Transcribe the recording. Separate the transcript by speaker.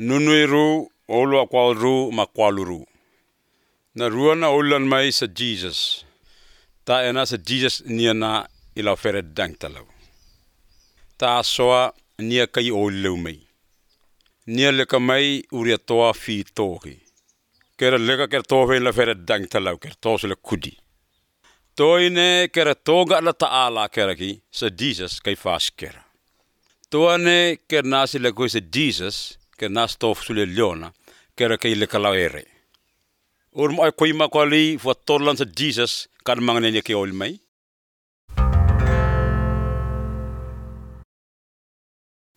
Speaker 1: Nunuiru olu akwalru makwaluru. Na ruana ulan mai sa Jesus. Ta ena sa Jesus niana ila fere dang talau. Ta soa nia kai olau mai. Nia leka mai uria toa fi tohi. Kera leka kera tohe la fere dang talau kera tosle kudi. Toine kera toga la taala kera ki sa Jesus kai fas kera. Toane kera nasi le koi sa Jesus kera nas tof sule leona kera kai leka lau ere. Urmo ai koi makwali fa tolan sa Jesus kan mangane ke ol mai.